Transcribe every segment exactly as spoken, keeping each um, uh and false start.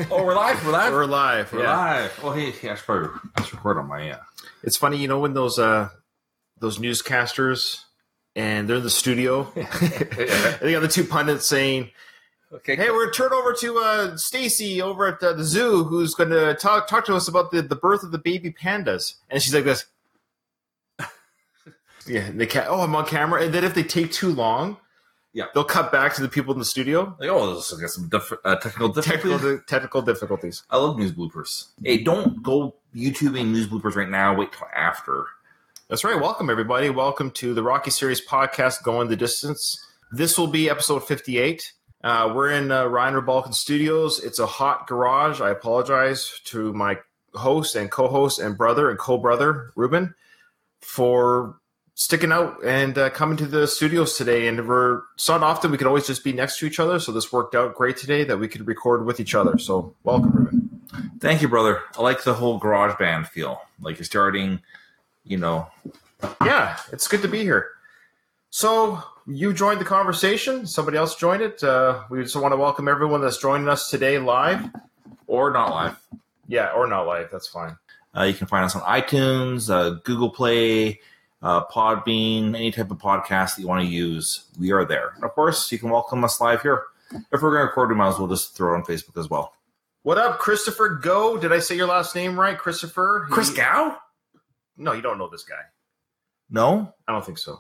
Oh, we're live. We're live. We're live. We're yeah. live. Oh, hey, yeah, I should probably let's record on my. Uh... It's funny, you know, when those uh, those newscasters and they're in the studio, yeah. and they got the two pundits saying, Okay. "Hey, we're gonna turn over to uh, Stacy over at uh, the zoo, who's going to talk talk to us about the, the birth of the baby pandas." And she's like this. Yeah, they can't. Oh, I'm on camera. And then if they take too long, yeah, they'll cut back to the people in the studio. Like, oh, this got some diff- uh, technical difficulties. Technical, technical difficulties. I love news bloopers. Hey, don't go YouTubing news bloopers right now. Wait till after. That's right. Welcome, everybody. Welcome to the Rocky Series podcast, Going the Distance. This will be episode fifty-eight. Uh, we're in uh, Ryan Rebalkin Studios. It's a hot garage. I apologize to my host and co-host and brother and co-brother, Ruben, for sticking out and uh, coming to the studios today. And we're it's not often we can always just be next to each other, so this worked out great today that we could record with each other. So welcome, Ruben. Thank you, brother. I like the whole garage band feel. Like you're starting, you know. Yeah, it's good to be here. So you joined the conversation. Somebody else joined it. Uh, we just want to welcome everyone that's joining us today live. Or not live. Yeah, or not live. That's fine. Uh, you can find us on iTunes, uh, Google Play, uh, Podbean, any type of podcast that you want to use. We are there. And of course, you can welcome us live here. If we're going to record, we might as well just throw it on Facebook as well. What up, Christopher Go? Did I say your last name right, Christopher? Chris He- Gow? No, you don't know this guy. No? I don't think so.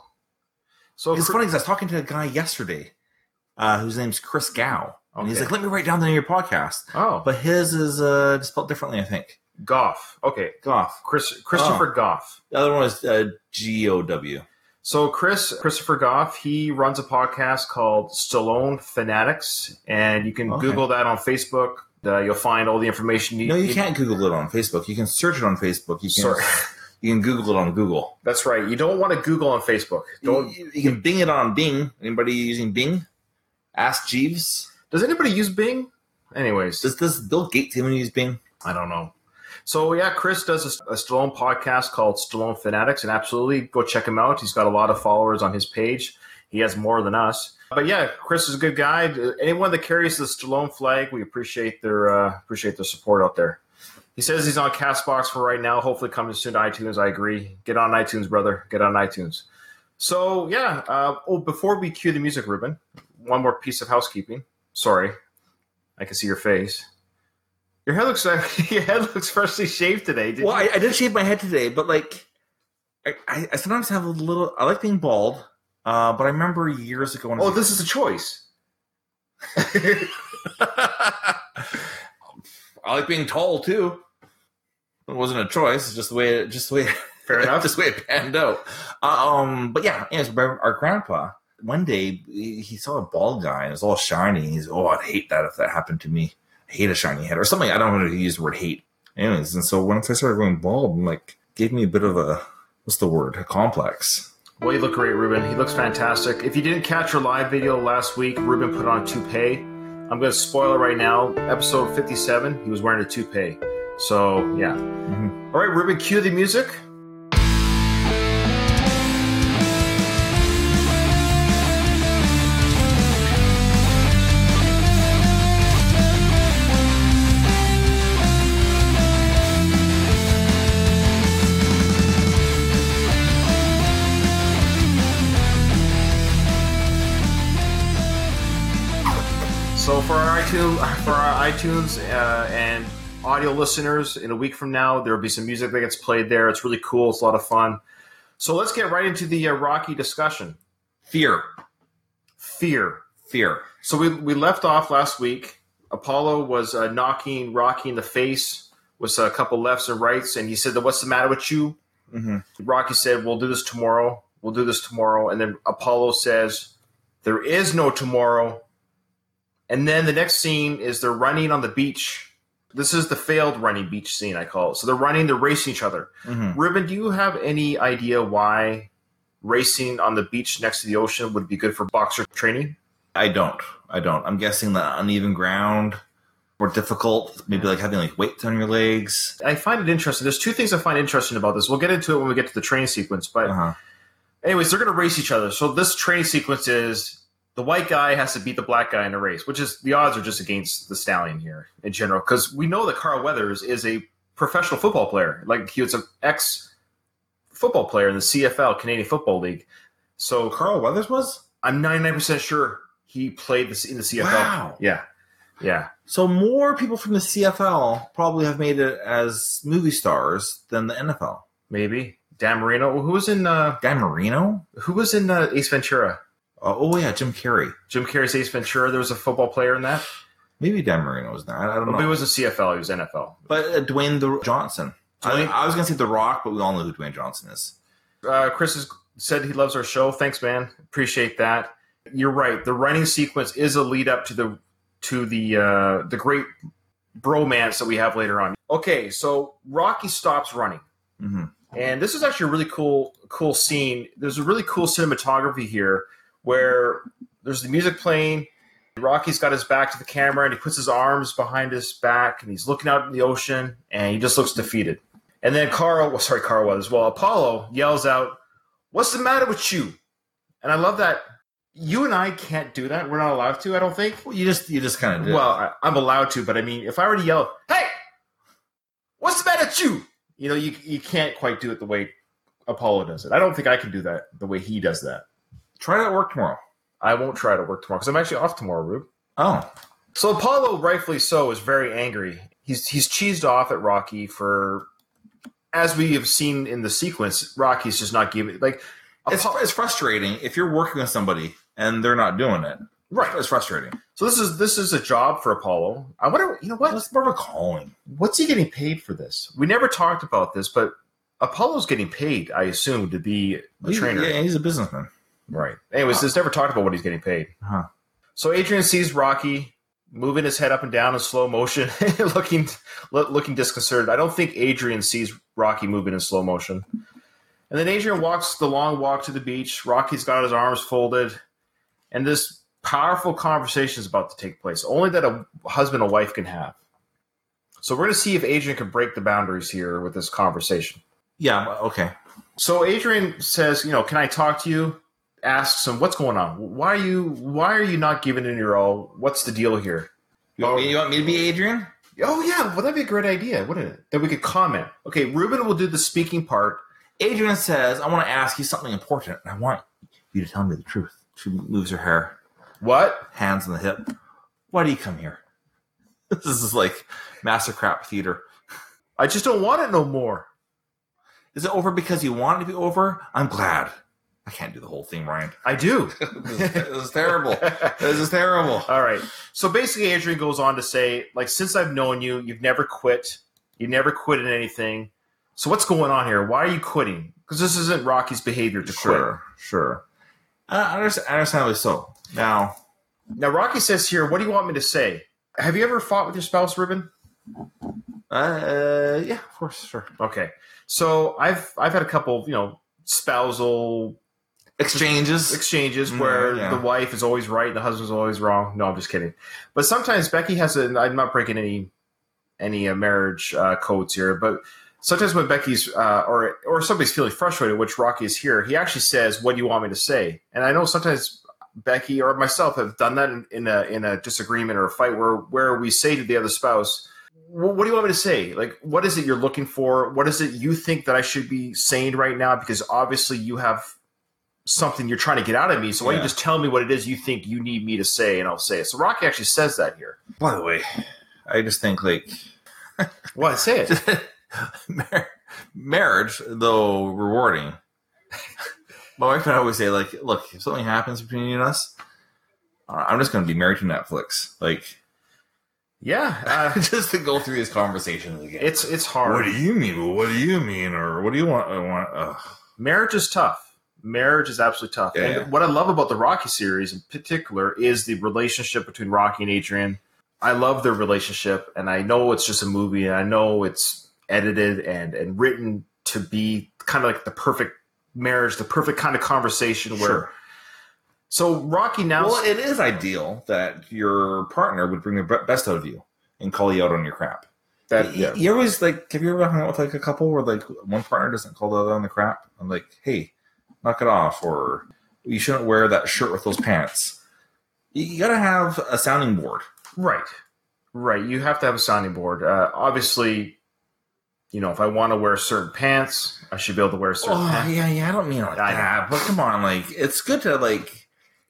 So It's Chris- funny because I was talking to a guy yesterday uh, whose name's Chris Gow. And he's Okay. like, let me write down the name of your podcast. Oh, But his is uh, spelled differently, I think. Goff. Okay, Goff. Chris Christopher Goff. The other one is uh, G O W. So Chris, Christopher Goff, he runs a podcast called Stallone Fanatics, and you can Okay. Google that on Facebook. Uh, you'll find all the information you No, you need. can't Google it on Facebook. You can search it on Facebook. You can Sorry. you can Google it on Google. That's right. You don't want to Google on Facebook. Don't. You, you can Bing it on Bing. Anybody using Bing? Ask Jeeves. Does anybody use Bing? Anyways, Does, does Bill Gates even use Bing? I don't know. So yeah, Chris does a, a Stallone podcast called Stallone Fanatics, and absolutely go check him out. He's got a lot of followers on his page. He has more than us. But yeah, Chris is a good guy. Anyone that carries the Stallone flag, we appreciate their uh, appreciate their support out there. He says he's on Castbox for right now. Hopefully coming soon to iTunes. I agree. Get on iTunes, brother. Get on iTunes. So yeah. Uh, oh, before we cue the music, Ruben, one more piece of housekeeping. Sorry, I can see your face. Your head looks your head looks freshly shaved today. Did Well, you? I, I did shave my head today, but like, I, I, I sometimes have a little. I like being bald, uh, but I remember years ago. When I Oh, was, this is a choice. I like being tall too. It wasn't a choice; it's just the way. It, just the way. Fair enough. Just the way it panned out. Um, but yeah, anyways, our grandpa. One day he saw a bald guy and it was all shiny. He's oh, I'd hate that if that happened to me. I hate a shiny head or something. I don't know if he used the word hate. Anyways, and so once I started going bald, I'm like, gave me a bit of a what's the word? A complex. Well, you look great, Ruben. He looks fantastic. If you didn't catch your live video last week, Ruben put on a toupee. I'm going to spoil it right now. Episode fifty-seven, he was wearing a toupee. So, yeah. Mm-hmm. All right, Ruben, cue the music. So for our iTunes, for our iTunes uh, and audio listeners, in a week from now, there will be some music that gets played there. It's really cool. It's a lot of fun. So let's get right into the uh, Rocky discussion. Fear, Fear. fear. So we we left off last week. Apollo was uh, knocking Rocky in the face with a couple lefts and rights, and he said, "What's the matter with you?" Mm-hmm. Rocky said, "We'll do this tomorrow. We'll do this tomorrow." And then Apollo says, "There is no tomorrow." And then the next scene is they're running on the beach. This is the failed running beach scene, I call it. So they're running, they're racing each other. Mm-hmm. Ruben, do you have any idea why racing on the beach next to the ocean would be good for boxer training? I don't. I don't. I'm guessing that uneven ground, more difficult. Maybe like having like weights on your legs. I find it interesting. There's two things I find interesting about this. We'll get into it when we get to the training sequence. But Uh-huh. anyways, they're going to race each other. So this training sequence is the white guy has to beat the black guy in a race, which is the odds are just against the Stallion here in general. Because we know that Carl Weathers is a professional football player. Like he was an ex football player in the C F L, Canadian Football League. So Carl Weathers was? I'm ninety-nine percent sure he played this in the C F L. Wow. Yeah. Yeah. So more people from the C F L probably have made it as movie stars than the N F L. Maybe. Dan Marino. Who was in uh, Dan Marino? Who was in uh, Ace Ventura? Uh, oh, yeah, Jim Carrey. Jim Carrey's Ace Ventura. There was a football player in that. Maybe Dan Marino was there. I, I don't well, know. But he was a C F L. He was N F L. But uh, Dwayne the Johnson. Dwayne, I, I was going to say The Rock, but we all know who Dwayne Johnson is. Uh, Chris has said he loves our show. Thanks, man. Appreciate that. You're right. The running sequence is a lead up to the to the uh, the great bromance that we have later on. Okay, so Rocky stops running. Mm-hmm. And this is actually a really cool cool scene. There's a really cool cinematography here where there's the music playing. Rocky's got his back to the camera, and he puts his arms behind his back, and he's looking out in the ocean, and he just looks defeated. And then Carl, well, sorry, Carl was, well, Apollo yells out, "What's the matter with you?" And I love that. You and I can't do that. We're not allowed to, I don't think. Well, you just you just kind of did. Well, I, I'm allowed to, but I mean, if I were to yell, "Hey, what's the matter with you?" You know, you you can't quite do it the way Apollo does it. I don't think I can do that the way he does that. Try that at work tomorrow. I won't try to work tomorrow because I'm actually off tomorrow, Rube. Oh. So Apollo, rightfully so, is very angry. He's he's cheesed off at Rocky for, as we have seen in the sequence, Rocky's just not giving, like... It's, Apollo, it's frustrating if you're working with somebody and they're not doing it. Right. It's frustrating. So this is this is a job for Apollo. I wonder, you know what? It's more of a calling. What's he getting paid for this? We never talked about this, but Apollo's getting paid, I assume, to be a He, trainer. Yeah, he's a businessman. Right. Anyways, this never talked about what he's getting paid. Huh. So Adrian sees Rocky moving his head up and down in slow motion, looking looking disconcerted. I don't think Adrian sees Rocky moving in slow motion. And then Adrian walks the long walk to the beach. Rocky's got his arms folded. And this powerful conversation is about to take place, only that a husband and wife can have. So we're going to see if Adrian can break the boundaries here with this conversation. Yeah, okay. So Adrian says, you know, "Can I talk to you?" Asks him, "What's going on? Why are you why are you not giving in your all? What's the deal here?" You want, me, you want me to be Adrian? Oh, yeah. Well, that'd be a great idea, wouldn't it? That we could comment. Okay, Ruben will do the speaking part. Adrian says, "I want to ask you something important, and I want you to tell me the truth." She moves her hair. What? Hands on the hip. "Why do you come here?" This is like Master Crap Theater. "I just don't want it no more." "Is it over because you want it to be over?" "I'm glad." I can't do the whole thing, Ryan. "I do." This is, this is terrible. This is terrible. All right. So basically, Adrian goes on to say, like, since I've known you, you've never quit. You never quit in anything. So what's going on here? Why are you quitting? Because this isn't Rocky's behavior to Sure, quit. sure. Uh, understand, understandably so. Now, Now, Rocky says here, "What do you want me to say?" Have you ever fought with your spouse, Ruben? uh, yeah, of course, sure. Okay. So I've I've had a couple, you know, spousal Exchanges. exchanges Mm, where yeah. the wife is always right and the husband's always wrong. No, I'm just kidding. But sometimes Becky has a. I'm not breaking any any uh, marriage uh, codes here, but sometimes when Becky's uh, or or somebody's feeling frustrated, which Rocky is here, he actually says, "What do you want me to say?" And I know sometimes Becky or myself have done that in, in a in a disagreement or a fight where where we say to the other spouse, "What do you want me to say? Like, what is it you're looking for? What is it you think that I should be saying right now? Because obviously you have something you're trying to get out of me. So why don't Yeah. you just tell me what it is you think you need me to say, and I'll say it." So Rocky actually says that here. By the way, I just think, like, What? Say it. mar- marriage, though rewarding, my wife and I always say, like, look, if something happens between you and us, uh, I'm just going to be married to Netflix. Like, Yeah. Uh, just to go through these conversations again. it's it's hard. What do you mean? Well, what do you mean? Or what do you want? I want ugh. Marriage is tough. Marriage is absolutely tough. Yeah, and yeah. what I love about the Rocky series in particular is the relationship between Rocky and Adrian. I love their relationship, and I know it's just a movie, and I know it's edited and, and written to be kind of like the perfect marriage, the perfect kind of conversation where. Sure. So Rocky now. Well, it is ideal that your partner would bring the be- best out of you and call you out on your crap. that, You- yeah. You always, like, have you ever hung out with, like, a couple where, like, one partner doesn't call the other on the crap? I'm like, hey, knock it off, or you shouldn't wear that shirt with those pants. You, you got to have a sounding board. Right. Right. You have to have a sounding board. Uh, obviously, you know, if I want to wear certain pants, I should be able to wear certain oh, pants. yeah, yeah. I don't mean like I that. But come on, like, it's good to, like,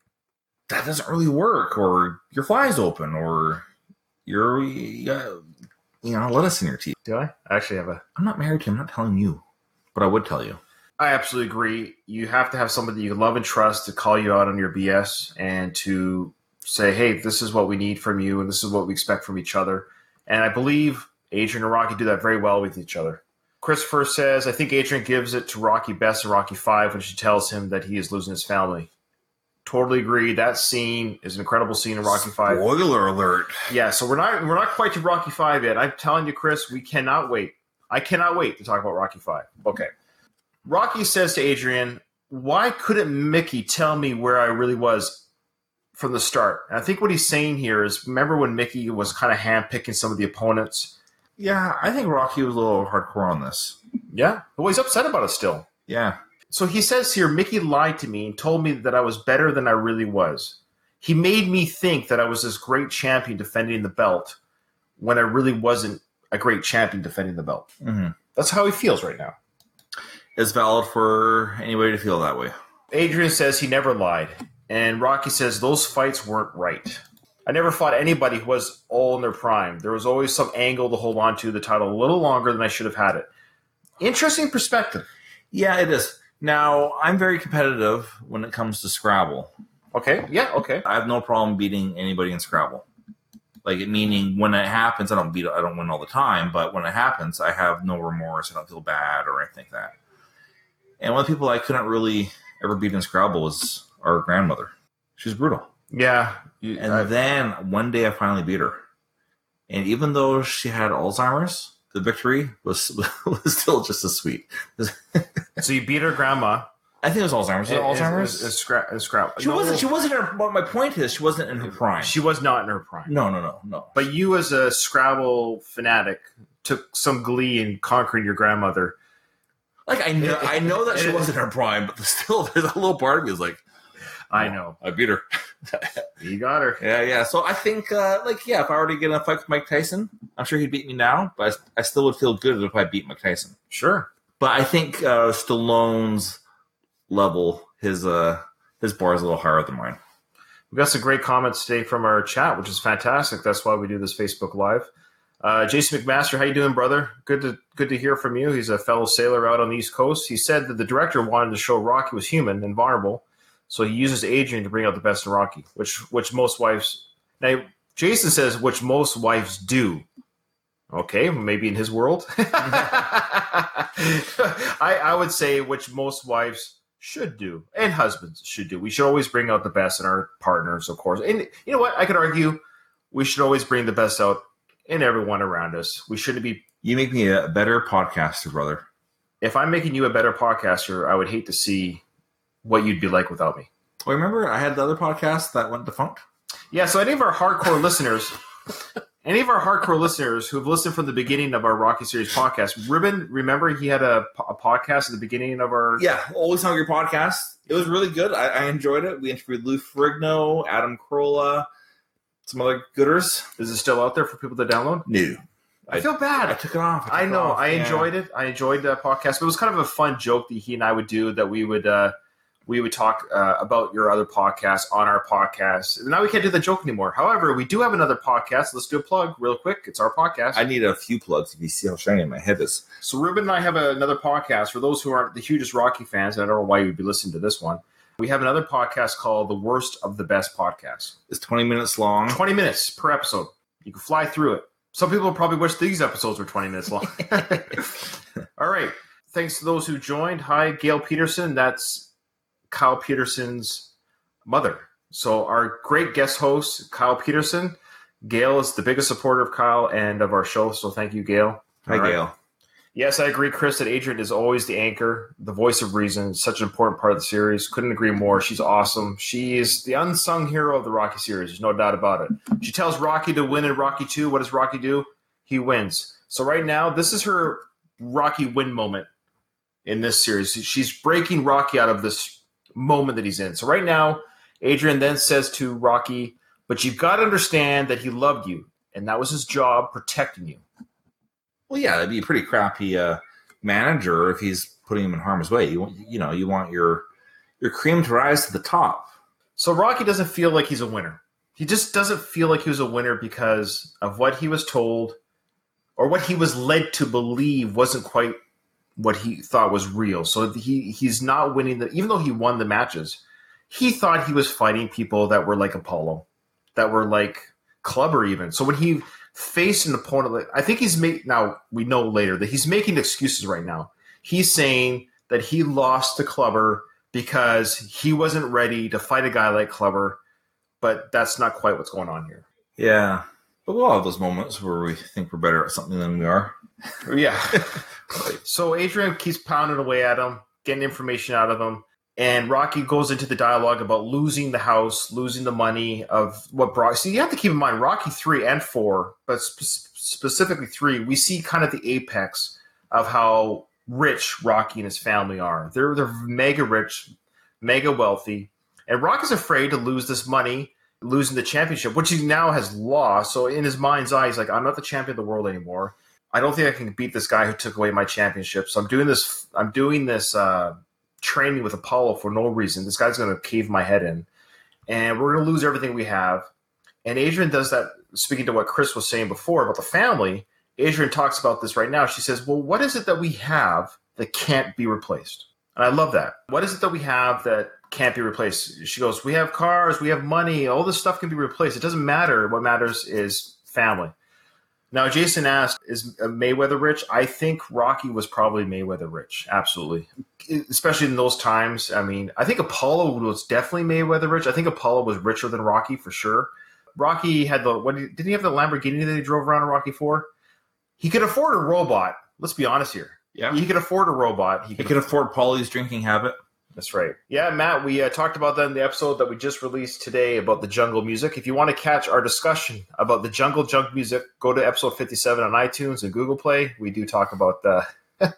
that doesn't really work, or your fly's open, or you're, you, got, you know, lettuce in your teeth. Do I? I actually have a... I'm not married to you. I'm not telling you. But I would tell you. I absolutely agree. You have to have somebody you love and trust to call you out on your B S and to say, hey, this is what we need from you and this is what we expect from each other. And I believe Adrian and Rocky do that very well with each other. Christopher says, I think Adrian gives it to Rocky best in Rocky five when she tells him that he is losing his family. Totally agree. That scene is an incredible scene in Rocky five. Spoiler alert. Yeah, so we're not we're not quite to Rocky five yet. I'm telling you, Chris, we cannot wait. I cannot wait to talk about Rocky five. Okay. Rocky says to Adrian, why couldn't Mickey tell me where I really was from the start? And I think what he's saying here is, remember when Mickey was kind of handpicking some of the opponents? Yeah, I think Rocky was a little hardcore on this. Yeah? Well, he's upset about it still. Yeah. So he says here, Mickey lied to me and told me that I was better than I really was. He made me think that I was this great champion defending the belt when I really wasn't a great champion defending the belt. Mm-hmm. That's how he feels right now. It's valid for anybody to feel that way. Adrian says he never lied. And Rocky says those fights weren't right. I never fought anybody who was all in their prime. There was always some angle to hold on to the title a little longer than I should have had it. Interesting perspective. Yeah, it is. Now, I'm very competitive when it comes to Scrabble. Okay, yeah, okay. I have no problem beating anybody in Scrabble. Like, meaning when it happens, I don't beat I don't win all the time, but when it happens, I have no remorse. I don't feel bad or anything like that. And one of the people I couldn't really ever beat in Scrabble was our grandmother. She was brutal. Yeah. You, and I, then one day I finally beat her. And even though she had Alzheimer's, the victory was was still just as sweet. So you beat her grandma. I think it was Alzheimer's. Was it Alzheimer's? It was, it was scra- it was Scrabble. She no, wasn't. She wasn't. Her, what my point is, she wasn't in her prime. She was not in her prime. No, no, no, no. But you, as a Scrabble fanatic, took some glee in conquering your grandmother. Like I know, I know that she wasn't in her prime, but still, there's a little part of me is like, I know, I beat her. You got her. Yeah, yeah. So I think, uh, like, yeah, if I were to get in a fight with Mike Tyson, I'm sure he'd beat me now, but I, I still would feel good if I beat Mike Tyson. Sure. But I think uh, Stallone's level, his uh, his bar is a little higher than mine. We got some great comments today from our chat, which is fantastic. That's why we do this Facebook Live. Uh, Jason McMaster, how you doing, brother? Good to good to hear from you. He's a fellow sailor out on the East Coast. He said that the director wanted to show Rocky was human and vulnerable, so he uses Adrian to bring out the best in Rocky, which which most wives. Now, Jason says which most wives do. Okay, maybe in his world. I, I would say which most wives should do and husbands should do. We should always bring out the best in our partners, of course. And you know what? I could argue we should always bring the best out in everyone around us. We shouldn't be. You make me a better podcaster, brother. If I'm making you a better podcaster, I would hate to see what you'd be like without me. Well, remember I had the other podcast that went defunct? Yeah, so any of our hardcore listeners, any of our hardcore listeners who have listened from the beginning of our Rocky Series podcast, Ribbon, remember he had a, a podcast at the beginning of our... Yeah, Always Hungry podcast. It was really good. I, I enjoyed it. We interviewed Lou Ferrigno, Adam Carolla, some other gooders. Is it still out there for people to download? No. I, I feel bad. I took it off. I, I know. Off. I yeah. enjoyed it. I enjoyed the podcast. But it was kind of a fun joke that he and I would do, that we would uh, we would talk uh, about your other podcast on our podcast. Now we can't do the joke anymore. However, we do have another podcast. Let's do a plug real quick. It's our podcast. I need a few plugs if you see how shiny my head is. So Ruben and I have a, another podcast. For those who aren't the hugest Rocky fans, and I don't know why you'd be listening to this one, we have another podcast called The Worst of the Best Podcast. It's twenty minutes long. twenty minutes per episode. You can fly through it. Some people probably wish these episodes were twenty minutes long. All right. Thanks to those who joined. Hi, Gail Peterson. That's Kyle Peterson's mother. So our great guest host, Kyle Peterson. Gail is the biggest supporter of Kyle and of our show. So thank you, Gail. Hi, right. Gail. Yes, I agree, Chris, that Adrian is always the anchor, the voice of reason. Such an important part of the series. Couldn't agree more. She's awesome. She is the unsung hero of the Rocky series. There's no doubt about it. She tells Rocky to win in Rocky two. What does Rocky do? He wins. So right now, this is her Rocky win moment in this series. She's breaking Rocky out of this moment that he's in. So right now, Adrian then says to Rocky, but you've got to understand that he loved you, and that was his job, protecting you. Well, yeah, it'd be a pretty crappy uh, manager if he's putting him in harm's way. You want, you know, you want your your cream to rise to the top. So Rocky doesn't feel like he's a winner. He just doesn't feel like he was a winner because of what he was told or what he was led to believe wasn't quite what he thought was real. So he he's not winning the, even though he won the matches, he thought he was fighting people that were like Apollo, that were like Clubber even. So when he faced an opponent, I think he's made, now we know later that he's making excuses right now. He's saying that he lost to Clubber because he wasn't ready to fight a guy like Clubber, but that's not quite what's going on here. Yeah. But we'll have those moments where we think we're better at something than we are. Yeah. So Adrian keeps pounding away at him, getting information out of him, and Rocky goes into the dialogue about losing the house, losing the money of what brought... See, you have to keep in mind, Rocky three and four, but sp- specifically three, we see kind of the apex of how rich Rocky and his family are. They're they're mega rich, mega wealthy, and Rocky's afraid to lose this money, losing the championship, which he now has lost. So in his mind's eye, he's like, I'm not the champion of the world anymore. I don't think I can beat this guy who took away my championship. So I'm doing this. I'm doing this uh, training with Apollo for no reason. This guy's going to cave my head in, and we're going to lose everything we have. And Adrian does that. Speaking to what Chris was saying before about the family, Adrian talks about this right now. She says, well, what is it that we have that can't be replaced? And I love that. What is it that we have that can't be replaced? She goes, we have cars, we have money, all this stuff can be replaced. It doesn't matter. What matters is family. Now, Jason asked, is Mayweather rich? I think Rocky was probably Mayweather rich. Absolutely. Especially in those times. I mean, I think Apollo was definitely Mayweather rich. I think Apollo was richer than Rocky for sure. Rocky had the, what did he have the Lamborghini that he drove around in Rocky four? He could afford a robot. Let's be honest here. Yeah. He could afford a robot. He could, he could afford Paulie's drinking habit. That's right. Yeah, Matt, we uh, talked about that in the episode that we just released today about the jungle music. If you want to catch our discussion about the jungle junk music, go to episode fifty-seven on iTunes and Google Play. We do talk about that.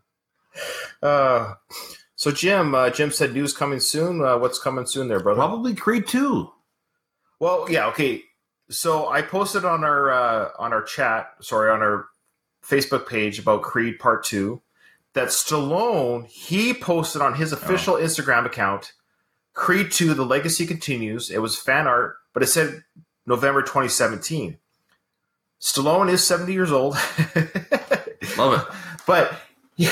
uh, so, Jim, uh, Jim said news coming soon. Uh, what's coming soon there, brother? Probably Creed two. Well, yeah, okay. So I posted on our uh, on our chat, sorry, on our Facebook page about Creed Part two. That Stallone, he posted on his official oh. Instagram account, Creed two, The Legacy Continues. It was fan art, but it said November twenty seventeen. Stallone is seventy years old. Love it. But he,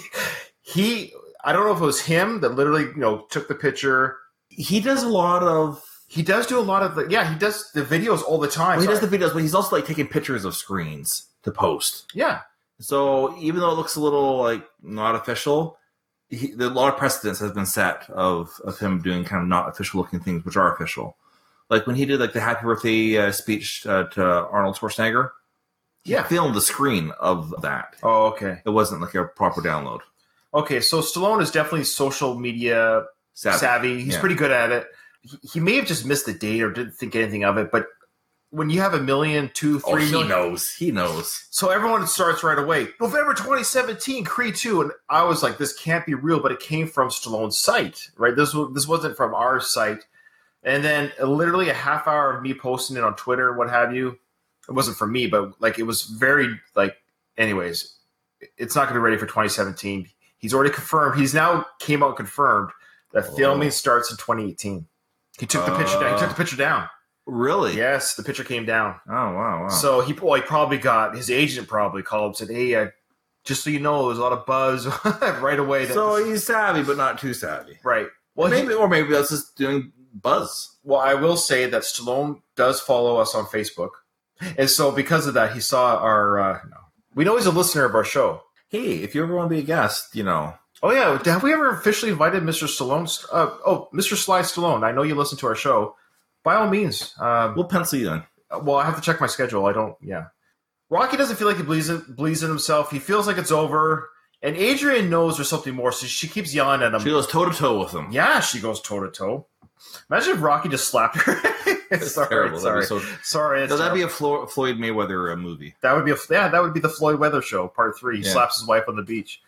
he, I don't know if it was him that literally, you know, took the picture. He does a lot of... He does do a lot of the... Yeah, he does the videos all the time. Well, he does the videos, but he's also like taking pictures of screens to post. Yeah. So even though it looks a little like not official, he, a lot of precedence has been set of, of him doing kind of not official looking things, which are official. Like when he did like the happy birthday uh, speech uh, to Arnold Schwarzenegger, he yeah. filmed the screen of that. Oh, okay. It wasn't like a proper download. Okay, so Stallone is definitely social media savvy. savvy. He's yeah. pretty good at it. He, he may have just missed the date or didn't think anything of it, but when you have a million, two, three oh, he million. He knows. He knows. So everyone starts right away. November twenty seventeen, Creed two. And I was like, this can't be real, but it came from Stallone's site, right? This, this wasn't from our site. And then literally a half hour of me posting it on Twitter and what have you. It wasn't for me, but like it was very, like, anyways, it's not going to be ready for twenty seventeen. He's already confirmed. He's now came out confirmed that oh. filming starts in twenty eighteen. He took the uh. picture down. He took the picture down. Really? Yes, the picture came down. Oh, wow, wow. So he, well, he probably got, his agent probably called and said, hey, uh, just so you know, there's a lot of buzz right away. That so this, he's savvy, but not too savvy. Right. Well, maybe, he, or maybe that's just doing buzz. Well, I will say that Stallone does follow us on Facebook. And so because of that, he saw our, uh, we know he's a listener of our show. Hey, if you ever want to be a guest, you know. Oh, yeah. Have we ever officially invited Mister Stallone? Uh, oh, Mister Sly Stallone. I know you listen to our show. By all means. Um, we'll pencil you in. Well, I have to check my schedule. I don't, yeah. Rocky doesn't feel like he believes, it, believes in himself. He feels like it's over. And Adrian knows there's something more, so she keeps yelling at him. She goes toe-to-toe with him. Yeah, she goes toe-to-toe. Imagine if Rocky just slapped her. sorry, terrible. sorry. So, sorry. So that'd be a Flo- Floyd Mayweather uh, movie. That would be a, yeah, that would be the Floyd Weather show, part three. He yeah. slaps his wife on the beach.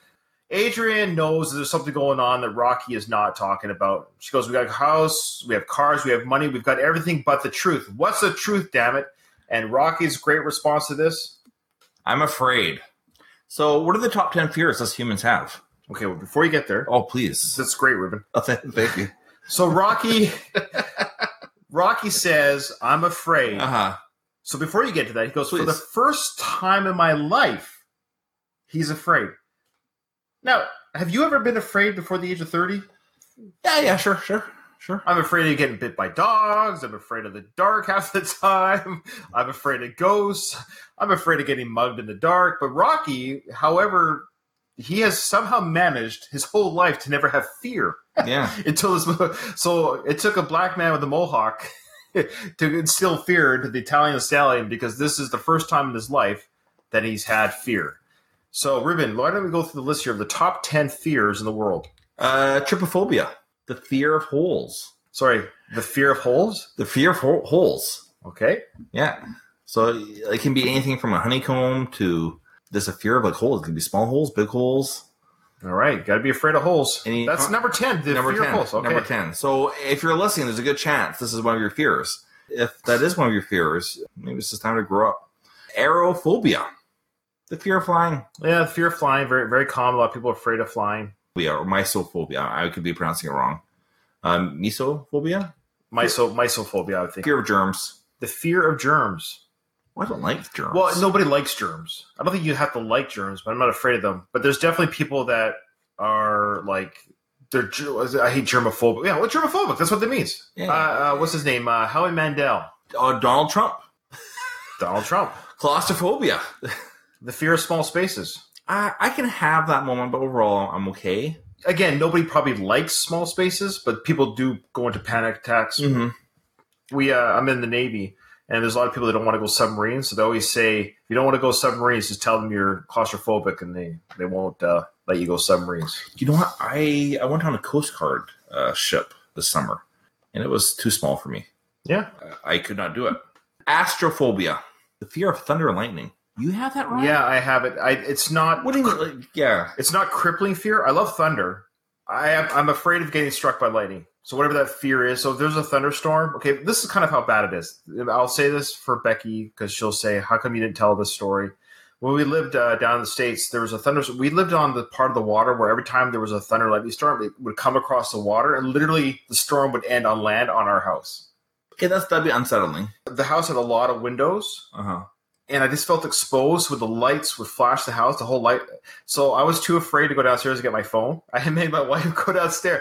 Adrian knows there's something going on that Rocky is not talking about. She goes, we got a house, we have cars, we have money, we've got everything but the truth. What's the truth, damn it? And Rocky's great response to this? I'm afraid. So what are the top ten fears us humans have? Okay, well, before you get there. Oh, please. That's great, Ruben. Oh, thank you. So Rocky, Rocky says, I'm afraid. Uh-huh. So before you get to that, he goes, Please. for the first time in my life, he's afraid. Now, have you ever been afraid before the age of thirty? Yeah, yeah, sure, sure, sure. I'm afraid of getting bit by dogs. I'm afraid of the dark half the time. I'm afraid of ghosts. I'm afraid of getting mugged in the dark. But Rocky, however, he has somehow managed his whole life to never have fear. Yeah. Until this, so it took a black man with a mohawk to instill fear into the Italian stallion, because this is the first time in his life that he's had fear. So, Ruben, why don't we go through the list here of the top ten fears in the world? Uh, trypophobia, the fear of holes. Sorry, the fear of holes? The fear of ho- holes. Okay. Yeah. So it can be anything from a honeycomb to just a fear of like holes. It can be small holes, big holes. All right, got to be afraid of holes. Any, That's number ten, the number fear ten, of holes. Okay. Number ten. So if you're listening, there's a good chance this is one of your fears. If that is one of your fears, maybe it's just time to grow up. Aerophobia, the fear of flying. Yeah, the fear of flying, very very common. A lot of people are afraid of flying. Yeah, or mysophobia. I could be pronouncing it wrong. Um, mesophobia? Myso, mysophobia, I would think. Fear of germs. The fear of germs. Well, I don't like germs. Well, nobody likes germs. I don't think you have to like germs, but I'm not afraid of them. But there's definitely people that are like, they're. I hate germophobic. Yeah, what germophobic? That's what that means. Yeah. Uh, uh, what's his name? Uh, Howie Mandel. Uh, Donald Trump. Donald Trump. Claustrophobia. The fear of small spaces. I, I can have that moment, but overall, I'm okay. Again, nobody probably likes small spaces, but people do go into panic attacks. Mm-hmm. We, uh, I'm in the Navy, and there's a lot of people that don't want to go submarines, so they always say, if you don't want to go submarines, just tell them you're claustrophobic, and they, they won't uh, let you go submarines. You know what? I, I went on a Coast Guard uh, ship this summer, and it was too small for me. Yeah. I could not do it. Astrophobia, the fear of thunder and lightning. You have that right? Yeah, I have it. I, it's not. What do you mean? Like, yeah. It's not crippling fear. I love thunder. I am, I'm afraid of getting struck by lightning. So whatever that fear is. So if there's a thunderstorm. Okay, this is kind of how bad it is. I'll say this for Becky because she'll say, "How come you didn't tell this story?" When we lived uh, down in the States, there was a thunderstorm. We lived on the part of the water where every time there was a thunder lightning storm, it would come across the water, and literally the storm would end on land on our house. Okay, that's that'd be unsettling. The house had a lot of windows. Uh huh. And I just felt exposed with the lights would flash the house, the whole light. So I was too afraid to go downstairs to get my phone. I had made my wife go downstairs.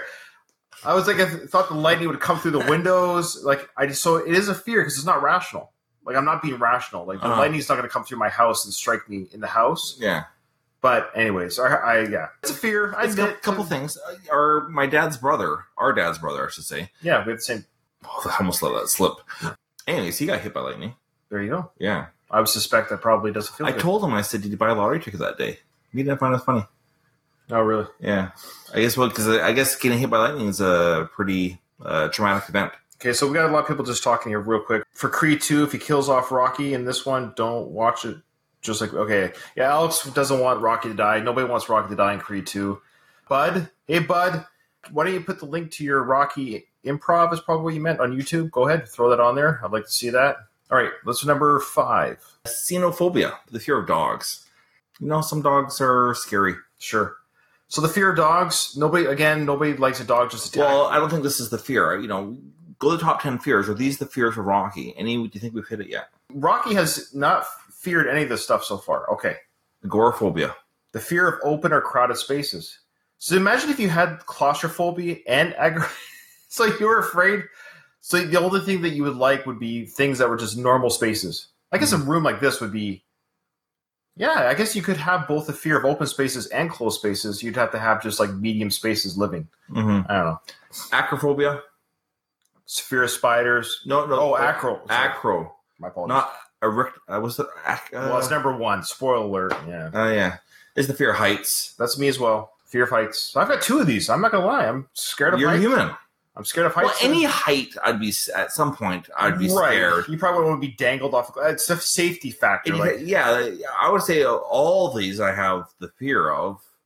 I was like, I thought the lightning would come through the windows. Like I just, so it is a fear because it's not rational. Like I'm not being rational. Like the Uh-huh. lightning's not going to come through my house and strike me in the house. Yeah. But anyways, I, I yeah, it's a fear. I It's a admit. couple things. Our my dad's brother, our dad's brother, I should say. Yeah, we have the same. Oh, I almost let that slip. Anyways, he got hit by lightning. There you go. Yeah. I would suspect that probably doesn't feel I good. told him, I said, "Did you buy a lottery ticket that day?" He didn't find it funny. Oh, really? Yeah. I guess well, because I guess getting hit by lightning is a pretty uh, traumatic event. Okay, so we got a lot of people just talking here real quick. For Creed two, if he kills off Rocky in this one, don't watch it. Just like, okay. Yeah, Alex doesn't want Rocky to die. Nobody wants Rocky to die in Creed two. Bud, hey, Bud, why don't you put the link to your Rocky improv is probably what you meant on YouTube. Go ahead, throw that on there. I'd like to see that. All right, let's number five. Xenophobia, the fear of dogs. You know, some dogs are scary. Sure. So the fear of dogs, nobody, again, nobody likes a dog just attack. Well, I don't think this is the fear. You know, go to the top ten fears. Are these the fears of Rocky? Any, do you think we've hit it yet? Rocky has not feared any of this stuff so far. Okay. Agoraphobia. The fear of open or crowded spaces. So imagine if you had claustrophobia and agor. So you were afraid. So the only thing that you would like would be things that were just normal spaces. I guess a room like this would be. Yeah, I guess you could have both the fear of open spaces and closed spaces. You'd have to have just like medium spaces living. Mm-hmm. I don't know. Acrophobia. Fear of spiders. No, no. Oh, acro. Sorry. Acro. My apologies. Not erect. Uh, was it? Uh, well, it's number one. Spoiler alert. Yeah. Oh, uh, yeah. It's the fear of heights. That's me as well. Fear of heights. I've got two of these. I'm not gonna lie. I'm scared of You're heights. human. I'm scared of Well, heights. any height, I'd be at some point. I'd be right. scared. You probably want to be dangled off. It's a safety factor. It, like, yeah, I would say all these I have the fear of.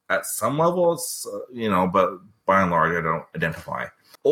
at some level, it's, uh, you know, but by and large, I don't identify.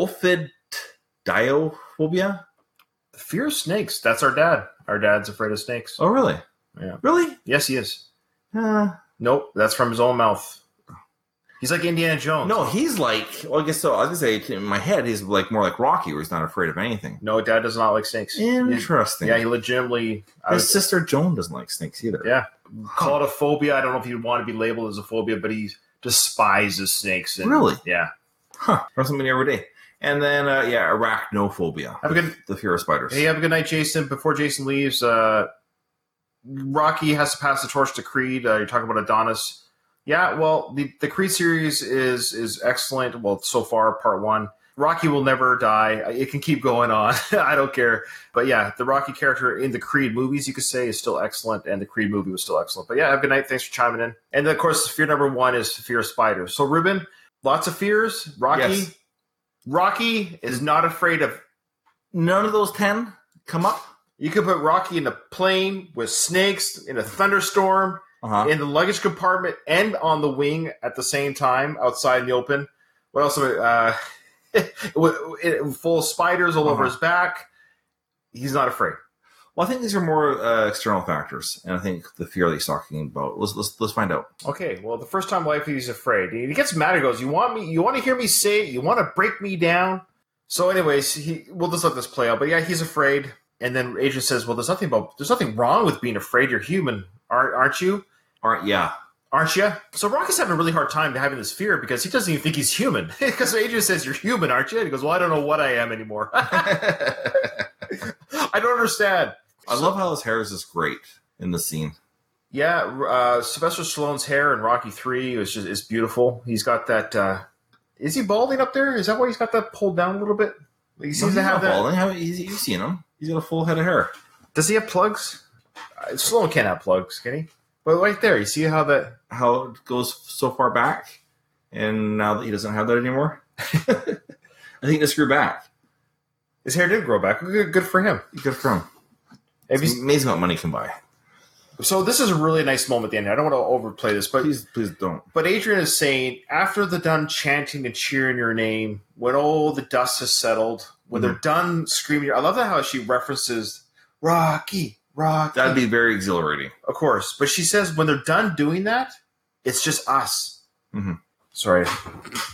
Ophidiophobia? Fear of snakes. That's our dad. Our dad's afraid of snakes. Oh, really? Yeah. Really? Yes, he is. Uh, Nope, that's from his own mouth. He's like Indiana Jones. no, he's like, well, I guess so. I was going to say, in my head, he's like more like Rocky, where he's not afraid of anything. No, Dad does not like snakes. Interesting. Yeah, he legitimately... I His was, sister Joan doesn't like snakes either. yeah. Call it a phobia. I don't know if he'd want to be labeled as a phobia, but he despises snakes. And, Really? Yeah. Huh. Learn something every day. And then, uh, yeah, arachnophobia. Have a good... The fear of spiders. Hey, have a good night, Jason. Before Jason leaves, uh, Rocky has to pass the torch to Creed. Uh, you're talking about Adonis. Yeah, well, the, the Creed series is is excellent. Well, so far, part one. Rocky will never die. It can keep going on. I don't care. But yeah, the Rocky character in the Creed movies, you could say, is still excellent, and the Creed movie was still excellent. But yeah, have a good night. Thanks for chiming in. And then, of course, fear number one is fear of spiders. So, Ruben, lots of fears. Rocky, Yes. Rocky is not afraid of... None of those ten come up? You could put Rocky in a plane with snakes, in a thunderstorm, Uh-huh. in the luggage compartment, and on the wing at the same time, outside in the open. What else? Uh, full of spiders all uh-huh. over his back. He's not afraid. Well, I think these are more uh, external factors, and I think the fear that he's talking about. Let's let's let's find out. Okay. Well, the first time in life he's afraid. He gets mad. He goes, "You want me? You want to hear me say it? You want to break me down?" So, anyways, he we'll just let this play out. But yeah, he's afraid. And then Adrian says, "Well, there's nothing about there's nothing wrong with being afraid. You're human, aren't aren't you? Aren't yeah." Aren't you? So Rocky's having a really hard time having this fear because he doesn't even think he's human. Because Adrian says, "You're human, aren't you?" And he goes, "Well, I don't know what I am anymore." I don't understand. I love how his hair is just great in the scene. Yeah, uh, Sylvester Stallone's hair in Rocky three is just is beautiful. He's got that. Uh, is he balding up there? Is that why he's got that pulled down a little bit? He seems no, to have that. Balding. How, he's, you've seen him. He's got a full head of hair. Does he have plugs? Uh, Stallone can't have plugs, can he? But right there, you see how that how it goes so far back, and now that he doesn't have that anymore, I think just grew back. His hair did grow back. Good, good for him. Good for him. It's you, amazing what money can buy. So this is a really nice moment at the end. I don't want to overplay this, but please, please don't. But Adrian is saying, after they're done chanting and cheering your name, when all the dust has settled, when mm-hmm. they're done screaming, I love that how she references Rocky. Rocky. That'd be very exhilarating. Of course. But she says when they're done doing that, it's just us. Mm-hmm. Sorry. I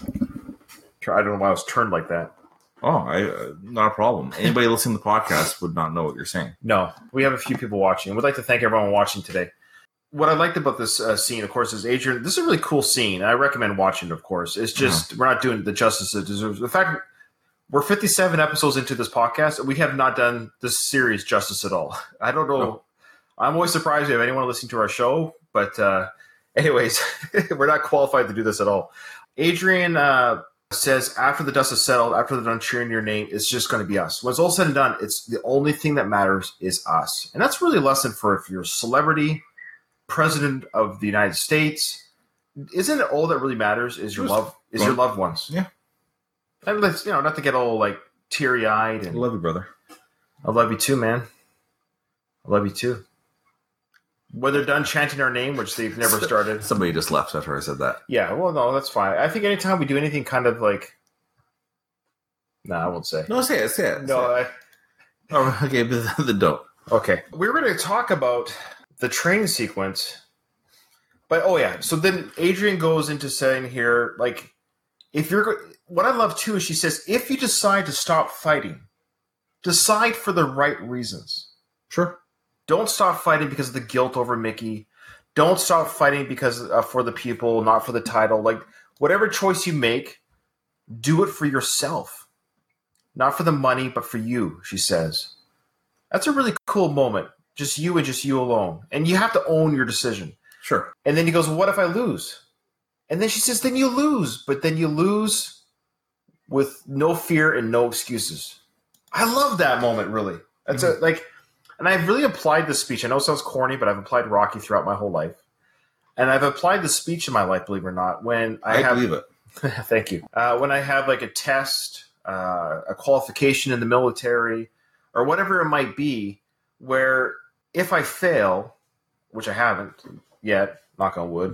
don't know why I was turned like that. Oh, I, uh, not a problem. Anybody listening to the podcast would not know what you're saying. No. We have a few people watching. We'd like to thank everyone watching today. What I liked about this uh, scene, of course, is Adrian. This is a really cool scene. I recommend watching it, of course. It's just, uh-huh. we're not doing the justice it deserves. The fact we're fifty-seven episodes into this podcast, and we have not done this series justice at all. I don't know. No. I'm always surprised we have anyone listening to our show, but uh, anyways, we're not qualified to do this at all. Adrian uh, says after the dust is settled, after they're done cheering your name, it's just going to be us. When it's all said and done, it's the only thing that matters is us. And that's really a lesson for if you're a celebrity, president of the United States. Isn't it all that really matters is your love is your loved ones? Yeah. And let's, you know, not to get all like teary eyed. And I love you, brother. I love you too, man. I love you too. When they're done chanting our name, which they've never started. Somebody just left after I said that. Yeah, well, no, that's fine. I think anytime we do anything kind of like, no, nah, I won't say. No, say it. Say it. No, say it. I... Oh, okay, the, the dope. Okay, we we're going to talk about the training sequence, but oh yeah. So then Adrian goes into saying here, like, if you're. What I love, too, is she says, if you decide to stop fighting, decide for the right reasons. Sure. Don't stop fighting because of the guilt over Mickey. Don't stop fighting because uh, for the people, not for the title. Like, whatever choice you make, do it for yourself. Not for the money, but for you, she says. That's a really cool moment. Just you and just you alone. And you have to own your decision. Sure. And then he goes, well, what if I lose? And then she says, then you lose. But then you lose with no fear and no excuses. I love that moment, really. That's mm-hmm. a, like, and I've really applied this speech. I know it sounds corny, but I've applied Rocky throughout my whole life. And I've applied the speech in my life, believe it or not, when I, I have, believe it. Thank you. Uh, when I have like a test, uh, a qualification in the military, or whatever it might be, where if I fail, which I haven't yet, knock on wood,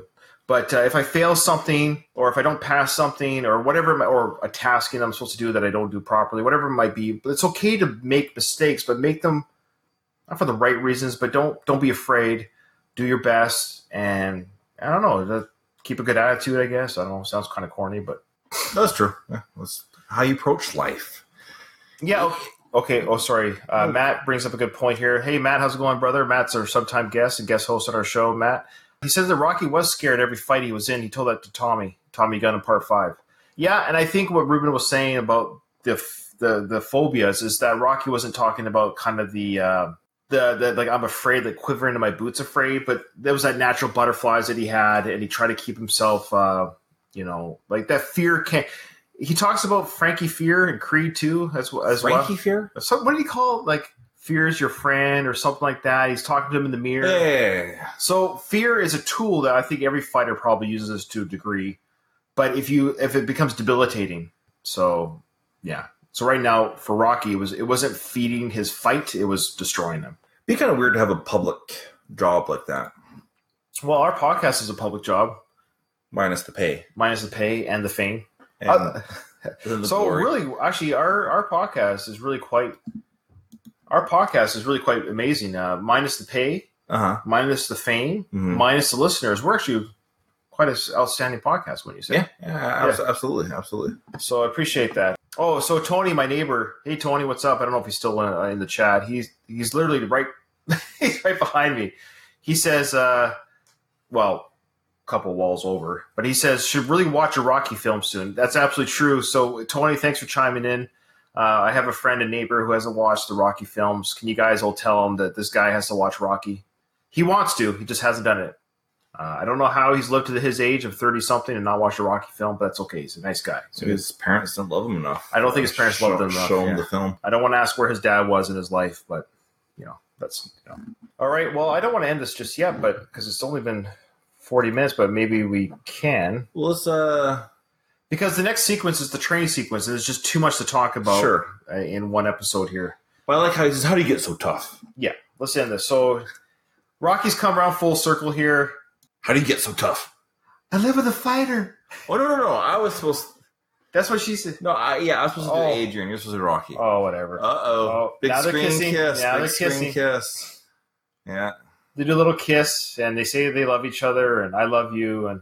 But uh, if I fail something, or if I don't pass something, or whatever, or a tasking I'm supposed to do that I don't do properly, whatever it might be, but it's okay to make mistakes, but make them not for the right reasons. But don't don't be afraid. Do your best, and I don't know. Keep a good attitude, I guess. I don't know. Sounds kind of corny, but that's true. Yeah, that's how you approach life. Yeah. Okay. Okay. Oh, sorry. Uh, Matt brings up a good point here. Hey, Matt, how's it going, brother? Matt's our sometime guest and guest host on our show. Matt. He says that Rocky was scared every fight he was in. He told that to Tommy, Tommy Gunn in part five. Yeah, and I think what Ruben was saying about the the the phobias is that Rocky wasn't talking about kind of the uh, the, the like I'm afraid, like quivering in my boots, afraid. But there was that natural butterflies that he had, and he tried to keep himself, uh, you know, like that fear can't. He talks about Frankie Fear and Creed too, as as well. Frankie Fear. So what did he call it? Like. Fear is your friend or something like that. He's talking to him in the mirror. Yeah. So fear is a tool that I think every fighter probably uses to a degree. But if you if it becomes debilitating. So yeah. So right now for Rocky it was it wasn't feeding his fight, it was destroying him. It'd be kind of weird to have a public job like that. Well, our podcast is a public job. Minus the pay. Minus the pay and the fame. And uh, the so glory. really actually our, our podcast is really quite Our podcast is really quite amazing. Uh, minus the pay, uh-huh. minus the fame, mm-hmm. minus the listeners. We're actually quite an outstanding podcast, wouldn't you say? Yeah, yeah, yeah, absolutely, absolutely. So I appreciate that. Oh, so Tony, my neighbor. Hey, Tony, what's up? I don't know if he's still in, in the chat. He's he's literally right, he's right behind me. He says, uh, well, a couple walls over, but he says should really watch a Rocky film soon. That's absolutely true. So Tony, thanks for chiming in. Uh, I have a friend and neighbor who hasn't watched the Rocky films. Can you guys all tell him that this guy has to watch Rocky? He wants to. He just hasn't done it. Uh, I don't know how he's lived to his age of thirty-something and not watched a Rocky film, but that's okay. He's a nice guy. So his parents didn't love him enough. I don't think his parents show, loved him enough. Show him yeah. the film. I don't want to ask where his dad was in his life, but, you know, that's... You know. All right, well, I don't want to end this just yet, but because it's only been forty minutes, but maybe we can. Well, let's... Uh... Because the next sequence is the training sequence, and there's just too much to talk about sure. in one episode here. But I like how he says, how do you get so tough? Yeah, let's end this. So, Rocky's come around full circle here. How do you get so tough? I live with a fighter. Oh, no, no, no. I was supposed to... That's what she said. No, I, yeah, I was supposed to oh. do Adrian. You're supposed to do Rocky. Oh, whatever. Uh-oh. Oh, Big now screen kissing. kiss. Now Big screen kissing. kiss. Yeah. They do a little kiss, and they say they love each other, and I love you, and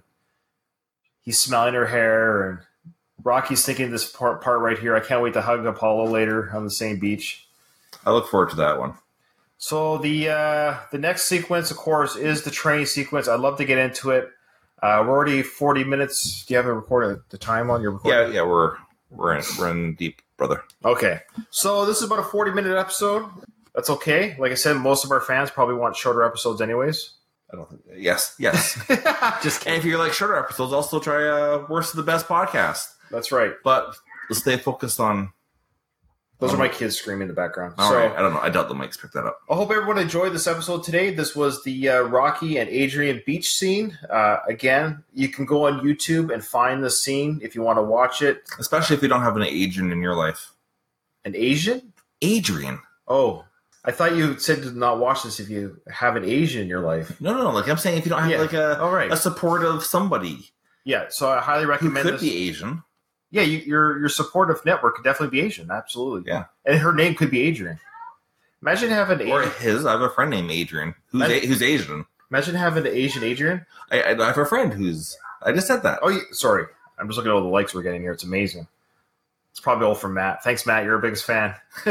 he's smelling her hair, and Rocky's thinking this part, part right here. I can't wait to hug Apollo later on the same beach. I look forward to that one. So the uh, the next sequence, of course, is the training sequence. I'd love to get into it. Uh, we're already forty minutes. Do you have a recording? The time on your recording? Yeah, yeah, we're we're in we're in deep, brother. Okay, so this is about a forty minute episode. That's okay. Like I said, most of our fans probably want shorter episodes, anyways. I don't think. Yes, yes. Just kidding. And if you like shorter episodes, I'll still try uh, Worst of the Best podcast. That's right. But let's stay focused on. Those um, are my kids screaming in the background. All so, right. I don't know. I doubt the mics pick that up. I hope everyone enjoyed this episode today. This was the uh, Rocky and Adrian beach scene. Uh, again, you can go on YouTube and find the scene if you want to watch it. Especially if you don't have an Adrian in your life. An Asian? Adrian. Oh, I thought you said to not watch this if you have an Asian in your life. No, no, no. Like I'm saying, if you don't have Yeah. like a All right. a support of somebody Yeah, so I highly who recommend could this. be Asian. Yeah, you, your your supportive network could definitely be Asian. Absolutely. Yeah. And her name could be Adrian. Imagine having Or Asian, his. I have a friend named Adrian who's I- a, who's Asian. imagine having an Asian Adrian. I, I have a friend who's. I just said that. Oh, you, sorry. I'm just looking at all the likes we're getting here. It's amazing. It's probably all from Matt. Thanks, Matt. You're our biggest fan.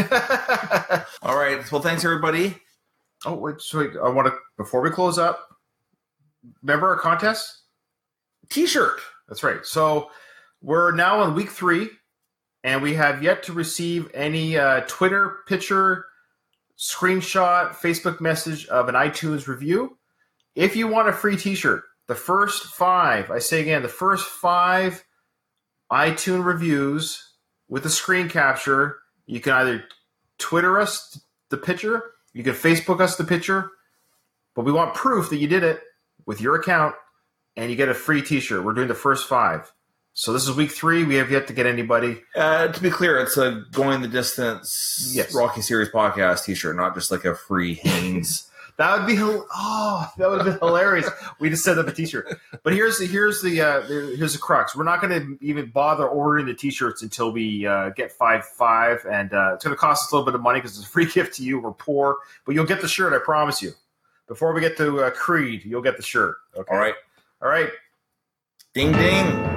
All right. Well, thanks everybody. Oh, wait. So wait, I want to, before we close up, remember our contest? T-shirt. That's right. So we're now in week three, and we have yet to receive any uh, Twitter picture, screenshot, Facebook message of an iTunes review. If you want a free t-shirt, the first five, I say again, the first five iTunes reviews with a screen capture, you can either Twitter us the picture, you can Facebook us the picture, but we want proof that you did it with your account, and you get a free t-shirt. We're doing the first five. So this is week three. We have yet to get anybody. Uh, to be clear, it's a Going the Distance Yes. Rocky Series podcast T-shirt, not just like a free Hanes That would be oh, that would have been hilarious. We just set up a T-shirt. But here's the here's the uh, here's the crux. We're not going to even bother ordering the T-shirts until we uh, get five five, and uh, it's going to cost us a little bit of money because it's a free gift to you. We're poor, but you'll get the shirt. I promise you. Before we get to uh, Creed, you'll get the shirt. Okay. All right. All right. Ding ding.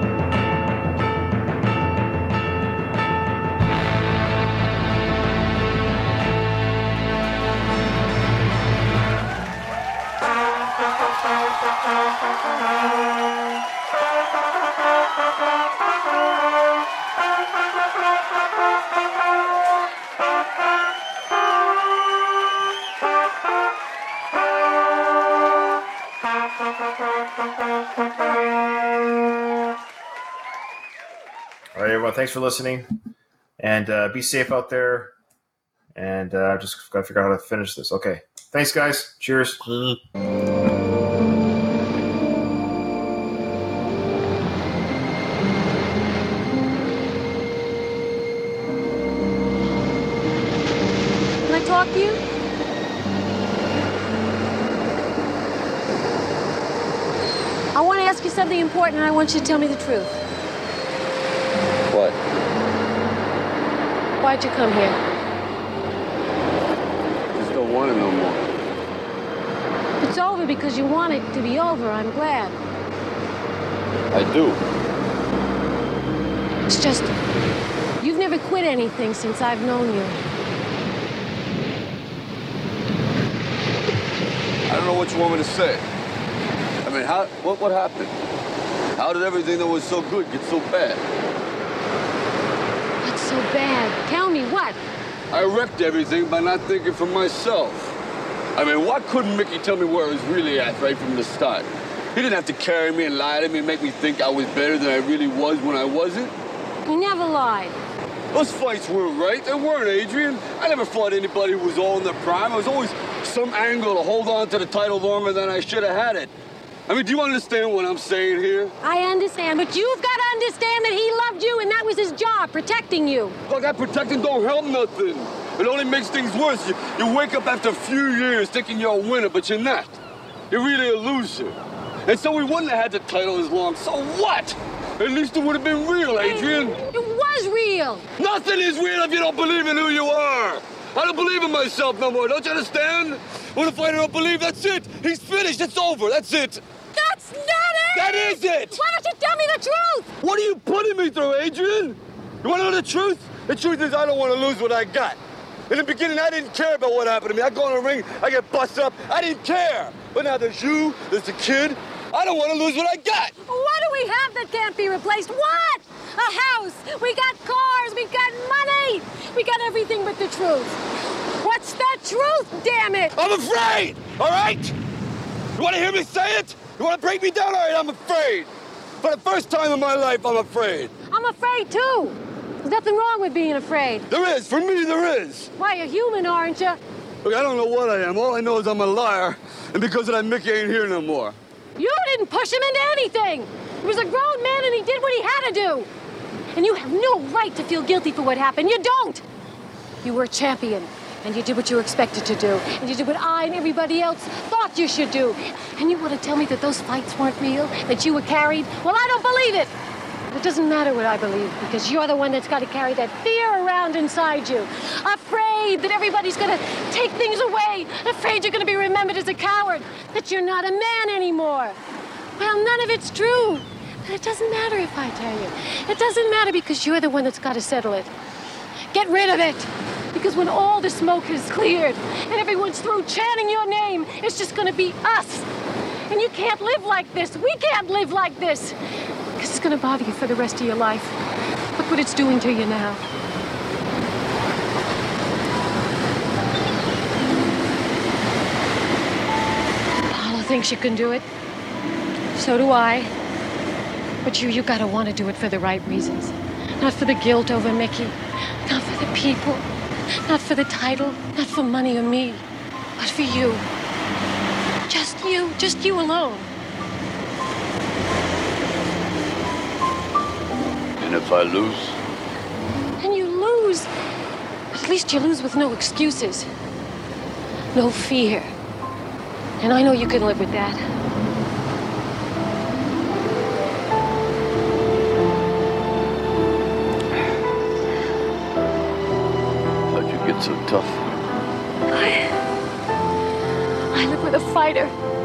All right, everyone. Thanks for listening, and uh, be safe out there. And uh, just got to figure out how to finish this. Okay. Thanks, guys. Cheers. Can I talk to you? I want to ask you something important, and I want you to tell me the truth. What? Why'd you come here? Just don't want it no more. It's over because you want it to be over. I'm glad. I do. It's just, you've never quit anything since I've known you. I don't know what you want me to say. I mean, how? What? What happened? How did everything that was so good get so bad? What's so bad? Tell me, what? I wrecked everything by not thinking for myself. I mean, why couldn't Mickey tell me where I was really at right from the start? He didn't have to carry me and lie to me and make me think I was better than I really was when I wasn't. He never lied. Those fights weren't right. They weren't, Adrian. I never fought anybody who was all in their prime. I was always some angle to hold on to the title longer than I should have had it. I mean, do you understand what I'm saying here? I understand, but you've got to understand that he loved you, and that was his job, protecting you. Look, that protecting don't help nothing. It only makes things worse. You, you wake up after a few years thinking you're a winner, but you're not. You're really a loser. And so we wouldn't have had the title as long. So what? At least it would have been real, Adrian. It was real. Nothing is real if you don't believe in who you are. I don't believe in myself no more. Don't you understand? When a fighter don't believe, that's it. He's finished. It's over. That's it. That's not it! That is it! Why don't you tell me the truth? What are you putting me through, Adrian? You want to know the truth? The truth is I don't want to lose what I got. In the beginning, I didn't care about what happened to me. I go in the ring, I get busted up. I didn't care. But now there's you, there's the kid. I don't want to lose what I got. What do we have that can't be replaced? What? A house. We got cars. We got money. We got everything but the truth. What's that truth, damn it? I'm afraid, all right? You want to hear me say it? You want to break me down? All right, I'm afraid. For the first time in my life, I'm afraid. I'm afraid, too. There's nothing wrong with being afraid. There is. For me, there is. Why, you're human, aren't you? Look, I don't know what I am. All I know is I'm a liar. And because of that, Mickey ain't here no more. You didn't push him into anything. He was a grown man, and he did what he had to do. And you have no right to feel guilty for what happened. You don't. You were a champion. And you did what you were expected to do. And you did what I and everybody else thought you should do. And you want to tell me that those fights weren't real? That you were carried? Well, I don't believe it. It doesn't matter what I believe, because you're the one that's got to carry that fear around inside you. Afraid that everybody's going to take things away. Afraid you're going to be remembered as a coward. That you're not a man anymore. Well, none of it's true. But it doesn't matter if I tell you. It doesn't matter because you're the one that's got to settle it. Get rid of it. Because when all the smoke is cleared and everyone's through chanting your name, it's just going to be us. And you can't live like this. We can't live like this. Because it's going to bother you for the rest of your life. Look what it's doing to you now. Apollo thinks you can do it. So do I. But you, you got to want to do it for the right reasons. Not for the guilt over Mickey. Not for the people. Not for the title, not for money or me, but for you. Just you, just you alone. And if I lose? And you lose. But at least you lose with no excuses. No fear. And I know you can live with that. How'd you get so tough? I, I live with a fighter.